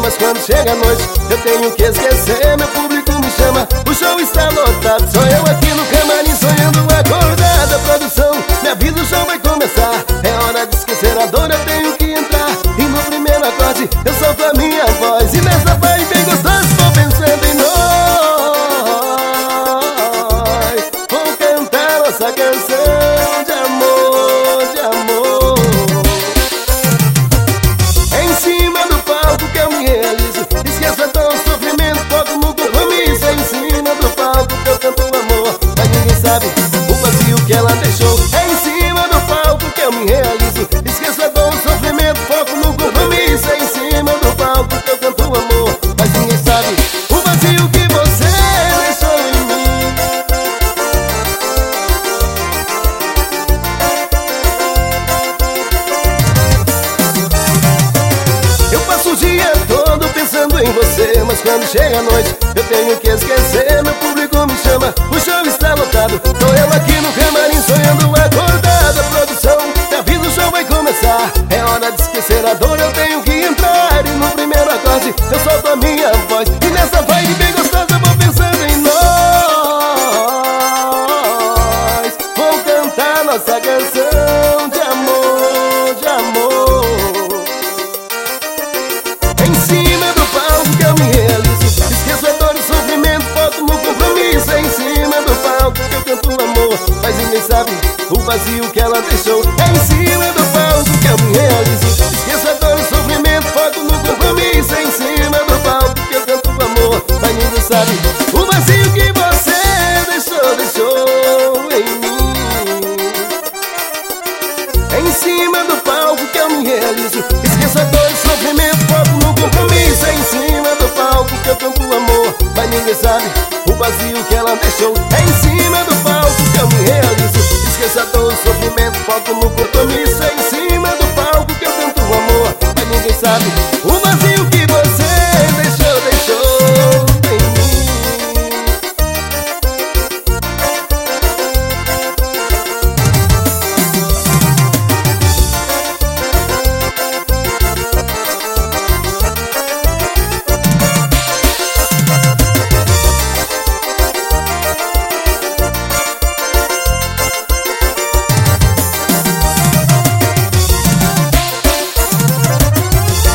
mas quando chega a noite eu tenho que esquecer. Meu público me chama, o show está lotado. Sou eu aqui no camarim sonhando acordado. A produção me avisa, o show vai começar. É hora de esquecer a dor, eu tenho que entrar. E no primeiro acorde eu solto a minha voz. E nessa vibe bem gostosa estou pensando em nós. Vou cantar nossa canção de amor, de amor. Em cima do palco que eu me realizo, esqueço até o sofrimento, foco no compromisso. Em cima do palco que eu canto amor, mas ninguém sabe o vazio que ela deixou. Em cima do palco que eu me realizo, esqueço até o sofrimento, foco no compromisso. Em cima do palco que eu canto amor, mas ninguém sabe o vazio que você deixou em mim. Eu passo o dia todo pensando em você, mas quando chega a noite eu tenho que esquecer. Meu público me chama, o show está lotado. Tô eu aqui no camarim sonhando acordado. A produção me avisa, o show vai começar. É hora de esquecer a dor, eu tenho que entrar. E no primeiro acorde eu solto a minha voz. E nessa vibe bem gostosa eu vou pensando em nós. Vou cantar nossa canção de amor, de amor. Em cima do palco que eu me realizo, esqueço a dor e o sofrimento, foco no compromisso. Em cima do palco que eu canto amor, mas ninguém sabe o vazio que ela deixou. Em cima do palco que eu me realizo, esqueço a dor e o sofrimento, foco no compromisso. Em cima do palco que eu canto amor, mas ninguém sabe